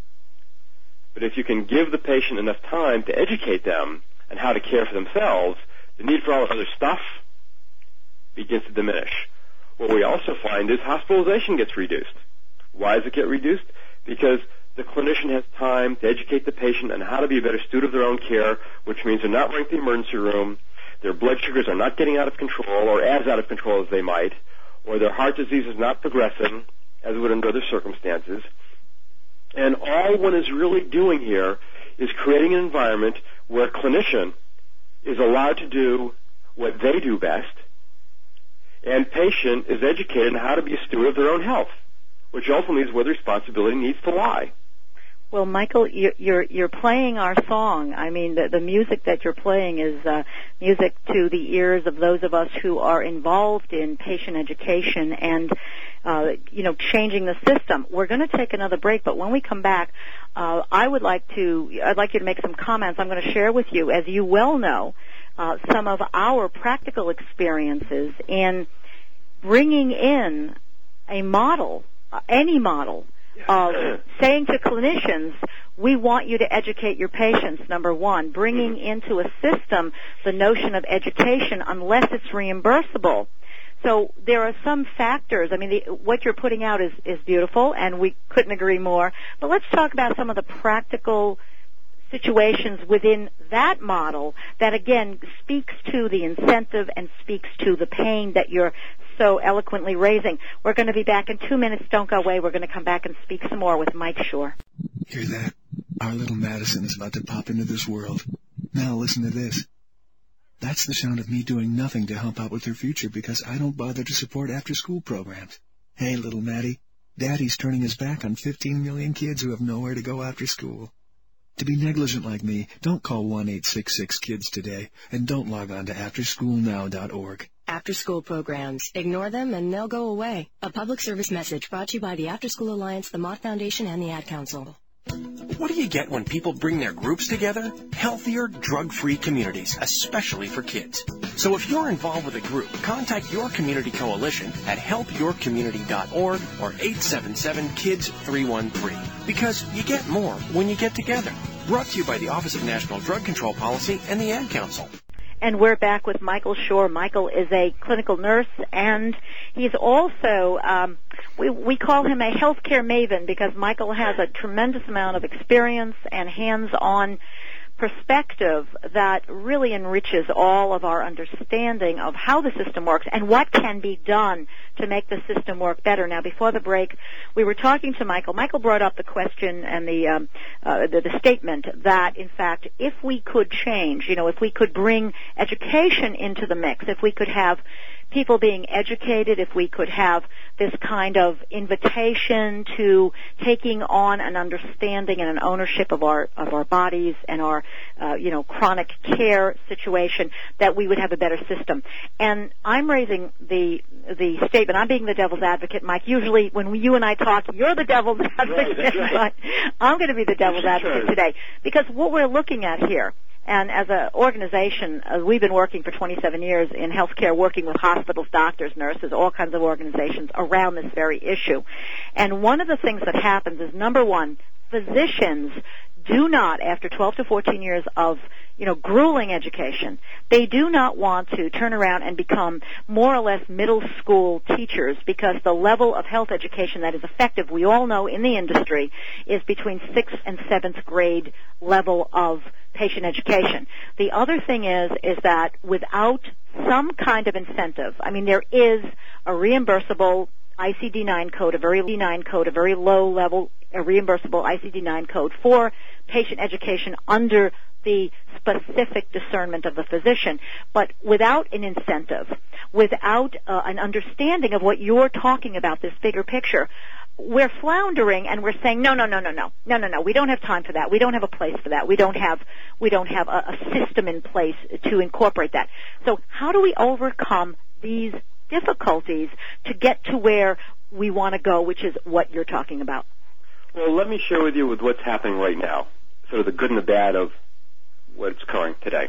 But if you can give the patient enough time to educate them on how to care for themselves, the need for all this other stuff begins to diminish. What we also find is hospitalization gets reduced. Why does it get reduced? Because the clinician has time to educate the patient on how to be a better steward of their own care, which means they're not running to the emergency room, their blood sugars are not getting out of control or as out of control as they might, or their heart disease is not progressing as it would under other circumstances. And all one is really doing here is creating an environment where a clinician is allowed to do what they do best, and patient is educated on how to be a steward of their own health, which ultimately is where the responsibility needs to lie. Well, Michael, you're playing our song. The music that you're playing is music to the ears of those of us who are involved in patient education and changing the system. We're going to take another break, but when we come back, I'd like you to make some comments. I'm going to share with you, as you well know, some of our practical experiences in bringing in a model, any model, of saying to clinicians, we want you to educate your patients, number one, bringing into a system the notion of education unless it's reimbursable. So there are some factors. What you're putting out is beautiful, and we couldn't agree more. But let's talk about some of the practical situations within that model that, again, speaks to the incentive and speaks to the pain that you're so eloquently raising. We're going to be back in 2 minutes. Don't go away. We're going to come back and speak some more with Mike Shore. Hear that? Our little Madison is about to pop into this world. Now listen to this. That's the sound of me doing nothing to help out with her future because I don't bother to support after-school programs. Hey, little Maddie, Daddy's turning his back on 15 million kids who have nowhere to go after school. To be negligent like me, don't call 1-866-KIDS today, and don't log on to AfterSchoolNow.org. After-school programs. Ignore them and they'll go away. A public service message brought to you by the After School Alliance, the Mott Foundation, and the Ad Council. What do you get when people bring their groups together? Healthier, drug-free communities, especially for kids. So if you're involved with a group, contact your community coalition at helpyourcommunity.org or 877-KIDS-313. Because you get more when you get together. Brought to you by the Office of National Drug Control Policy and the Ad Council. And we're back with Michael Shore. Michael is a clinical nurse, and he's also, we call him a healthcare maven because Michael has a tremendous amount of experience and hands-on perspective that really enriches all of our understanding of how the system works and what can be done to make the system work better. Now, before the break, we were talking to Michael. Michael brought up the question and the statement that, in fact, if we could change, if we could bring education into the mix, if we could have people being educated, if we could have this kind of invitation to taking on an understanding and an ownership of our bodies and our chronic care situation, that we would have a better system. And I'm raising the statement. I'm being the devil's advocate, Mike. Usually when you and I talk, you're the devil's advocate. Right. But I'm going to be the devil's advocate today because what we're looking at here. And as an organization, we've been working for 27 years in healthcare, working with hospitals, doctors, nurses, all kinds of organizations around this very issue. And one of the things that happens is, number one, physicians do not, after 12 to 14 years of, grueling education, they do not want to turn around and become more or less middle school teachers because the level of health education that is effective, we all know in the industry, is between 6th and 7th grade level of patient education. The other thing is that without some kind of incentive, there is a reimbursable ICD-9 code, a very low level, a reimbursable ICD-9 code for patient education under the specific discernment of the physician. But without an incentive, without an understanding of what you're talking about, this bigger picture, we're floundering and we're saying, no, we don't have time for that. We don't have a place for that. We don't have a system in place to incorporate that. So how do we overcome these difficulties to get to where we want to go, which is what you're talking about? Well, let me share with you what's happening right now, sort of the good and the bad of what's occurring today.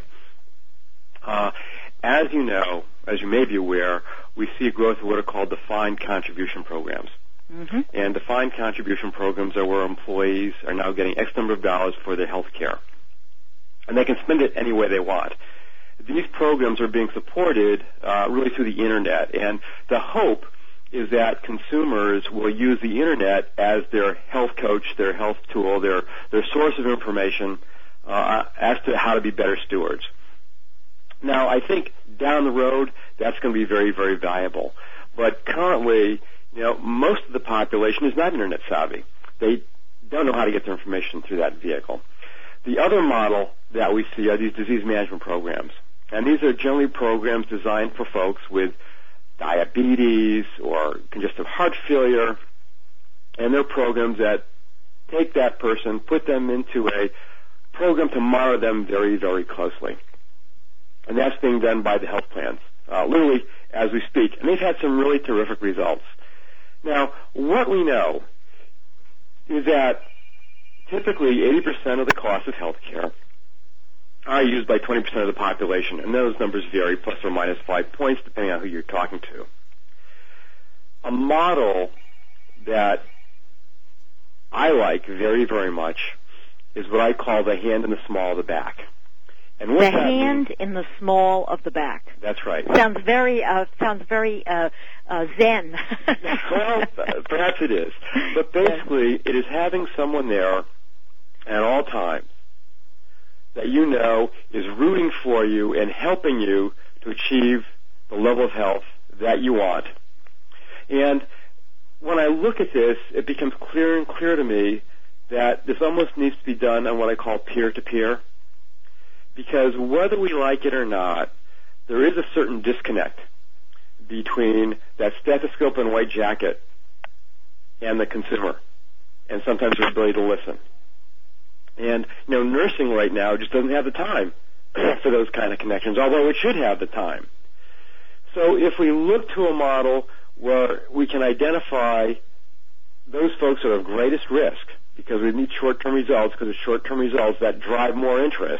As you know, as you may be aware, we see a growth of what are called defined contribution programs. Mm-hmm. And defined contribution programs are where employees are now getting X number of dollars for their health care. And they can spend it any way they want. These programs are being supported really through the Internet. And the hope is that consumers will use the Internet as their health coach, their health tool, their source of information as to how to be better stewards. Now, I think down the road, that's going to be very, very valuable. But currently, most of the population is not Internet savvy. They don't know how to get their information through that vehicle. The other model that we see are these disease management programs. And these are generally programs designed for folks with diabetes or congestive heart failure. And they're programs that take that person, put them into a program to monitor them very, very closely. And that's being done by the health plans, literally as we speak. And they've had some really terrific results. Now, what we know is that typically 80% of the cost of health care are used by 20% of the population, and those numbers vary plus or minus 5 points depending on who you're talking to. A model that I like very, very much is what I call the hand in the small of the back. And what the hand in the small of the back. That's right. Sounds very zen. Well, perhaps it is. But basically, it is having someone there at all times that you know is rooting for you and helping you to achieve the level of health that you want. And when I look at this, it becomes clearer and clearer to me that this almost needs to be done on what I call peer-to-peer. Because whether we like it or not, there is a certain disconnect between that stethoscope and white jacket and the consumer, and sometimes their ability to listen. And, nursing right now just doesn't have the time for those kind of connections, although it should have the time. So if we look to a model where we can identify those folks that are of greatest risk, because we need short-term results, because it's short-term results that drive more interest,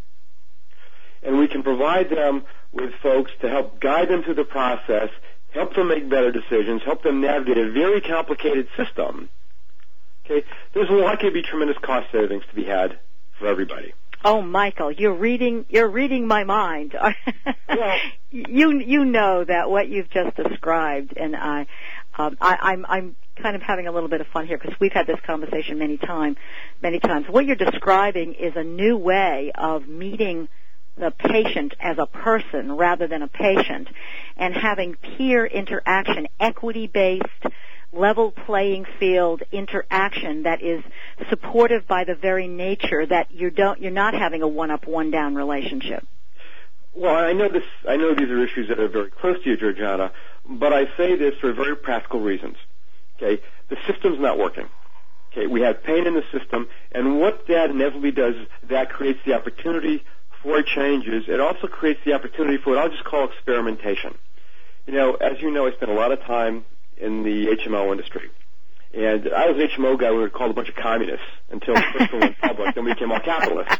and we can provide them with folks to help guide them through the process, help them make better decisions, help them navigate a very complicated system, okay, there's likely to be tremendous cost savings to be had for everybody. Oh, Michael, you're reading my mind. Well, you know that what you've just described, and I'm kind of having a little bit of fun here because we've had this conversation many times. What you're describing is a new way of meeting the patient as a person rather than a patient, and having peer interaction, equity-based, level playing field interaction that is supportive by the very nature that you're not having a one-up, one-down relationship. Well, I know these are issues that are very close to you, Georgiana, but I say this for very practical reasons. Okay, the system's not working. Okay, we have pain in the system, and what that inevitably does is that creates the opportunity for changes. It also creates the opportunity for what I'll just call experimentation. As you know, I spent a lot of time in the HMO industry. And I was an HMO guy. We were called a bunch of communists until Crystal went public. Then we became all capitalists.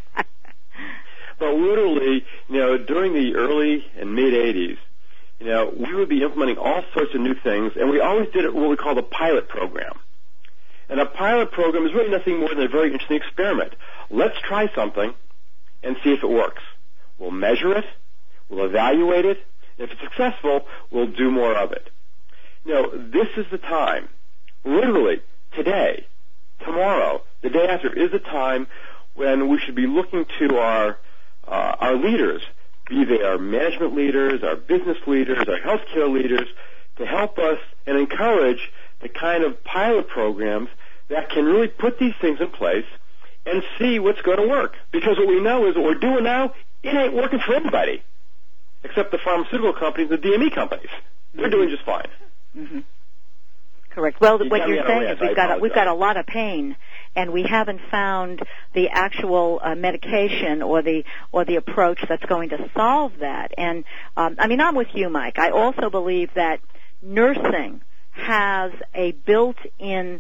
But literally, during the early and mid-'80s, we would be implementing all sorts of new things, and we always did it what we call the pilot program. And a pilot program is really nothing more than a very interesting experiment. Let's try something and see if it works. We'll measure it. We'll evaluate it. If it's successful, we'll do more of it. This is the time, literally today, tomorrow, the day after, is the time when we should be looking to our leaders, be they our management leaders, our business leaders, our healthcare leaders, to help us and encourage the kind of pilot programs that can really put these things in place and see what's going to work. Because what we know is what we're doing now, it ain't working for anybody, except the pharmaceutical companies and the DME companies. They're doing just fine. Mm-hmm. Correct. Well, what you're saying is we've got a lot of pain, and we haven't found the actual medication or the approach that's going to solve that. And I'm with you, Mike. I also believe that nursing has a built-in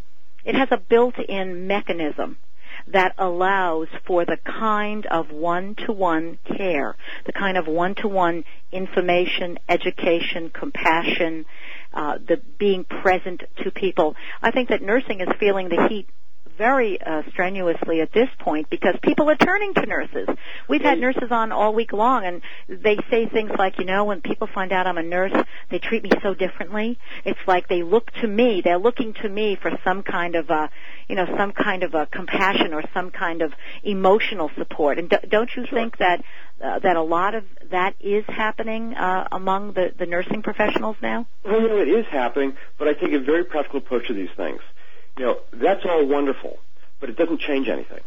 mechanism that allows for the kind of one-to-one care, the kind of one-to-one information, education, compassion, the being present to people. I think that nursing is feeling the heat very strenuously at this point because people are turning to nurses. We've had nurses on all week long, and they say things like, when people find out I'm a nurse, they treat me so differently. It's like they look to me. They're looking to me for some kind of a compassion or some kind of emotional support. And don't you think that a lot of that is happening among the nursing professionals now? Well, it is happening, but I take a very practical approach to these things. That's all wonderful, but it doesn't change anything.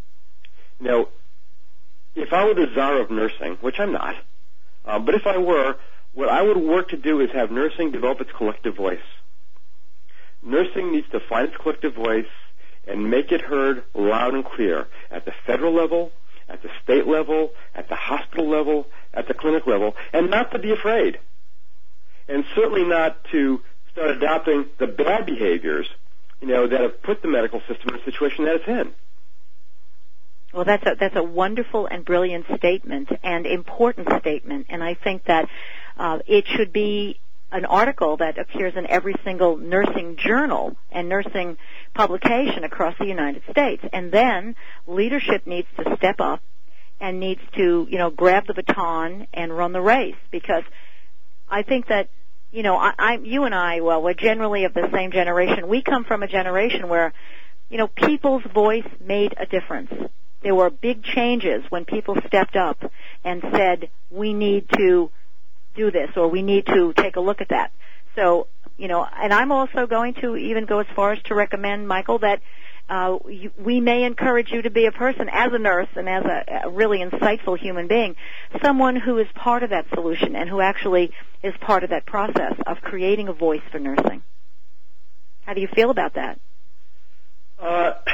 If I were the czar of nursing, which I'm not, but if I were, what I would work to do is have nursing develop its collective voice. Nursing needs to find its collective voice and make it heard loud and clear at the federal level, at the state level, at the hospital level, at the clinic level, and not to be afraid. And certainly not to start adopting the bad behaviors that have put the medical system in the situation that it's in. Well, that's a wonderful and brilliant statement and important statement, and I think that it should be an article that appears in every single nursing journal and nursing publication across the United States. And then leadership needs to step up and needs to, grab the baton and run the race, because I think that you and I, we're generally of the same generation. We come from a generation where, people's voice made a difference. There were big changes when people stepped up and said, we need to do this, or we need to take a look at that. So, and I'm also going to even go as far as to recommend, Michael, that we may encourage you to be a person as a nurse and as a really insightful human being, someone who is part of that solution and who actually is part of that process of creating a voice for nursing. How do you feel about that?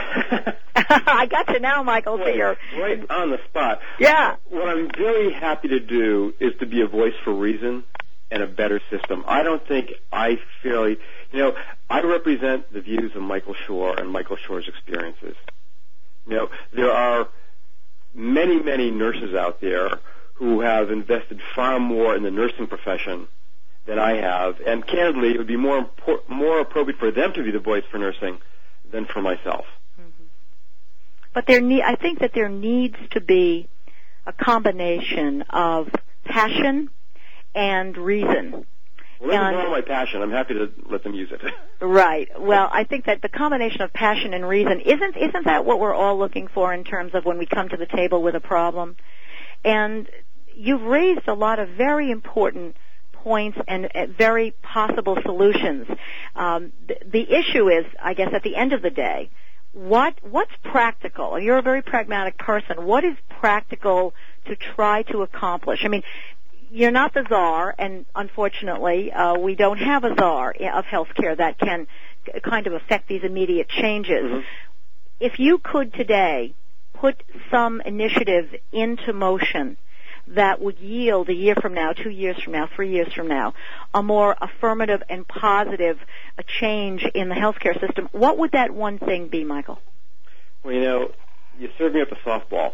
I got you now, Michael. So you're right on the spot. Yeah. What I'm very happy to do is to be a voice for reason and a better system. I don't think I fairly, I represent the views of Michael Shore and Michael Shore's experiences. There are many, many nurses out there who have invested far more in the nursing profession than I have, and candidly, it would be more appropriate for them to be the voice for nursing than for myself. Mm-hmm. But I think that there needs to be a combination of passion and reason. Well, this is more my passion. I'm happy to let them use it. Right. Well, I think that the combination of passion and reason, isn't that what we're all looking for in terms of when we come to the table with a problem? And you've raised a lot of very important points and very possible solutions. The issue is, I guess, at the end of the day, what's practical? You're a very pragmatic person. What is practical to try to accomplish? I mean, you're not the czar, and unfortunately, we don't have a czar of healthcare that can kind of affect these immediate changes. Mm-hmm. If you could today put some initiatives into motion that would yield a year from now, 2 years from now, 3 years from now, a more affirmative and positive change in the healthcare system, what would that one thing be, Michael? Well, you served me up a softball.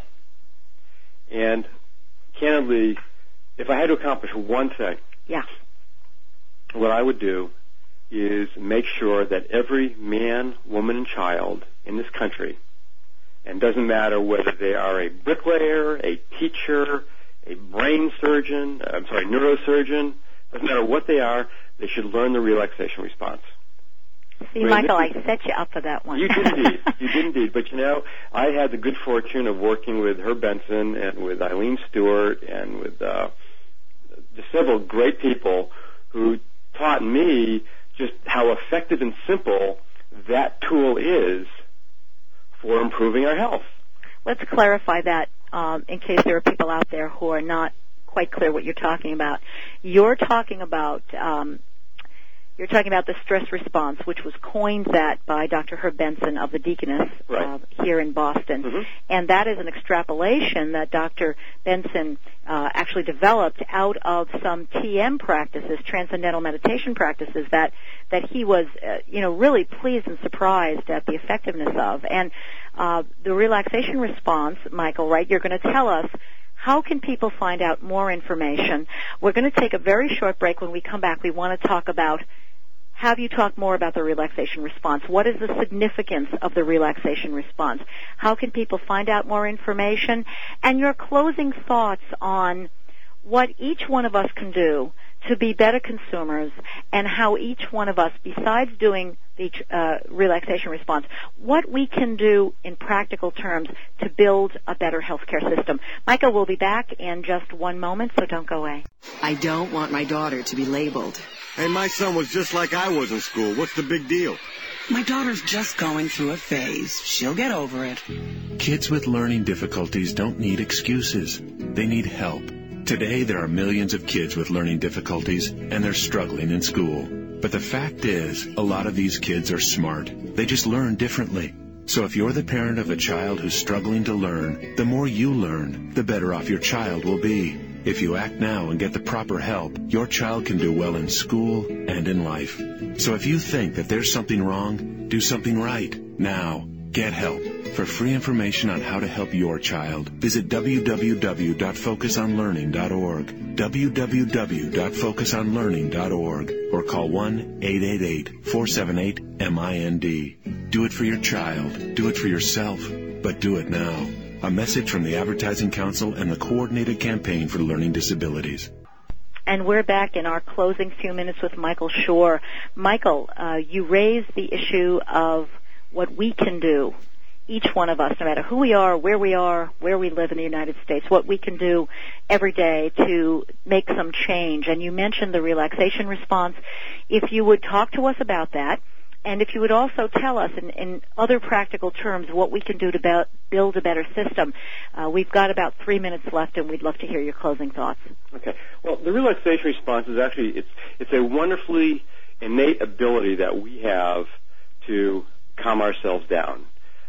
And candidly, if I had to accomplish one thing, what I would do is make sure that every man, woman, and child in this country, and doesn't matter whether they are a bricklayer, a teacher, a neurosurgeon, doesn't matter what they are, they should learn the relaxation response. See, Michael, I set you up for that one. You did indeed. But, I had the good fortune of working with Herb Benson and with Eileen Stewart and with several great people who taught me just how effective and simple that tool is for improving our health. Let's clarify that in case there are people out there who are not quite clear what you're talking about. You're talking about the stress response, which was coined that by Dr. Herb Benson of the Deaconess here in Boston. Mm-hmm. And that is an extrapolation that Dr. Benson actually developed out of some TM practices, transcendental meditation practices, that he was, really pleased and surprised at the effectiveness of. And the relaxation response, Michael, right, you're going to tell us, how can people find out more information? We're going to take a very short break. When we come back, we want to talk about, have you talk more about the relaxation response? What is the significance of the relaxation response? How can people find out more information? And your closing thoughts on what each one of us can do to be better consumers, and how each one of us, besides doing the relaxation response, what we can do in practical terms to build a better healthcare system. Michael, we'll be back in just one moment, so don't go away. I don't want my daughter to be labeled. Hey, my son was just like I was in school. What's the big deal? My daughter's just going through a phase. She'll get over it. Kids with learning difficulties don't need excuses. They need help. Today, there are millions of kids with learning difficulties, and they're struggling in school. But the fact is, a lot of these kids are smart. They just learn differently. So if you're the parent of a child who's struggling to learn, the more you learn, the better off your child will be. If you act now and get the proper help, your child can do well in school and in life. So if you think that there's something wrong, do something right now. Get help. For free information on how to help your child, visit www.focusonlearning.org, www.focusonlearning.org, or call 1-888-478-MIND. Do it for your child. Do it for yourself. But do it now. A message from the Advertising Council and the Coordinated Campaign for Learning Disabilities. And we're back in our closing few minutes with Michael Shore. Michael, you raised the issue of what we can do, each one of us, no matter who we are, where we live in the United States, what we can do every day to make some change. And you mentioned the relaxation response. If you would talk to us about that, and if you would also tell us in other practical terms what we can do to build a better system. We've got about 3 minutes left, and we'd love to hear your closing thoughts. Okay. Well, the relaxation response is actually, it's a wonderfully innate ability that we have to calm ourselves down.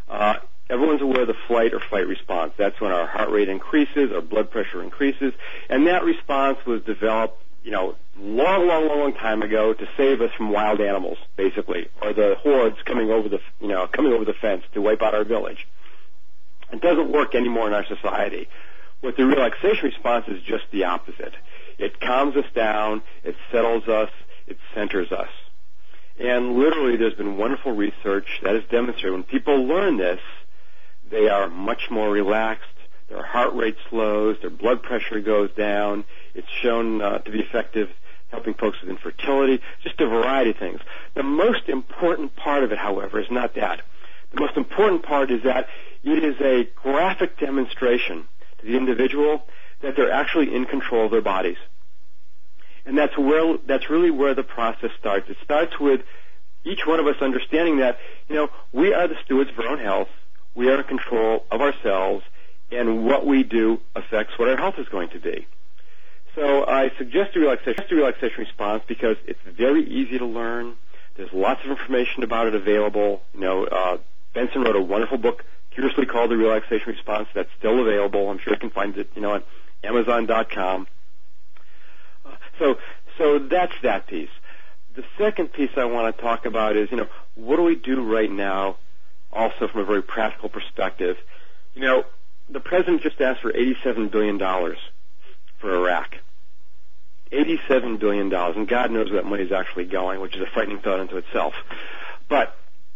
Everyone's aware of the flight or fight response. That's when our heart rate increases, our blood pressure increases, and that response was developed, long time ago to save us from wild animals, basically, or the hordes coming over the fence to wipe out our village. It doesn't work anymore in our society. What the relaxation response is just the opposite. It calms us down, it settles us, it centers us. And literally there's been wonderful research that has demonstrated when people learn this, they are much more relaxed, their heart rate slows, their blood pressure goes down. It's shown to be effective helping folks with infertility, just a variety of things. The most important part of it, however, is not that. The most important part is that it is a graphic demonstration to the individual that they're actually in control of their bodies. And that's really where the process starts. It starts with each one of us understanding that, we are the stewards of our own health. We are in control of ourselves, and what we do affects what our health is going to be. So I suggest the relaxation response because it's very easy to learn. There's lots of information about it available. Benson wrote a wonderful book, curiously called The Relaxation Response. That's still available. I'm sure you can find it, on Amazon.com. So that's that piece. The second piece I want to talk about is, what do we do right now, also from a very practical perspective? The president just asked for $87 billion for Iraq. $87 billion, and God knows where that money is actually going, which is a frightening thought unto itself. But,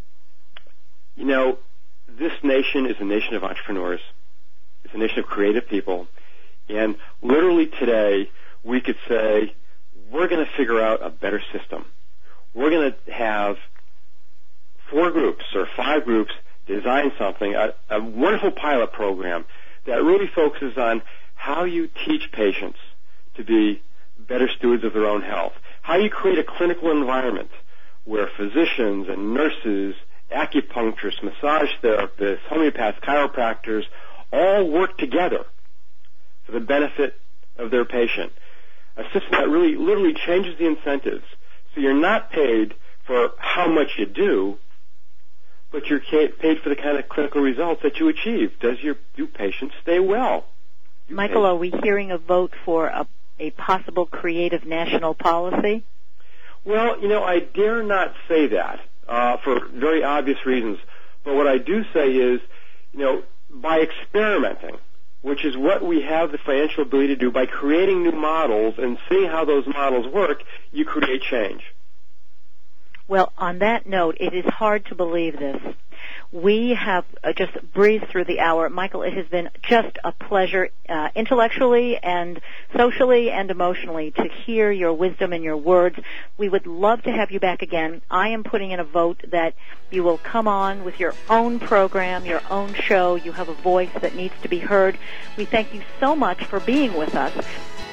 this nation is a nation of entrepreneurs. It's a nation of creative people. And literally today, we could say, we're going to figure out a better system. We're going to have 4 groups or 5 groups design something, a wonderful pilot program that really focuses on how you teach patients to be better stewards of their own health, how you create a clinical environment where physicians and nurses, acupuncturists, massage therapists, homeopaths, chiropractors all work together for the benefit of their patient. A system that really literally changes the incentives. So you're not paid for how much you do, but you're paid for the kind of clinical results that you achieve. Do patients stay well? Michael, are we hearing a vote for a possible creative national policy? Well, I dare not say that for very obvious reasons. But what I do say is, by experimenting, which is what we have the financial ability to do, by creating new models and seeing how those models work, you create change. Well, on that note, it is hard to believe this. We have just breezed through the hour. Michael, it has been just a pleasure intellectually and socially and emotionally to hear your wisdom and your words. We would love to have you back again. I am putting in a vote that you will come on with your own program, your own show. You have a voice that needs to be heard. We thank you so much for being with us.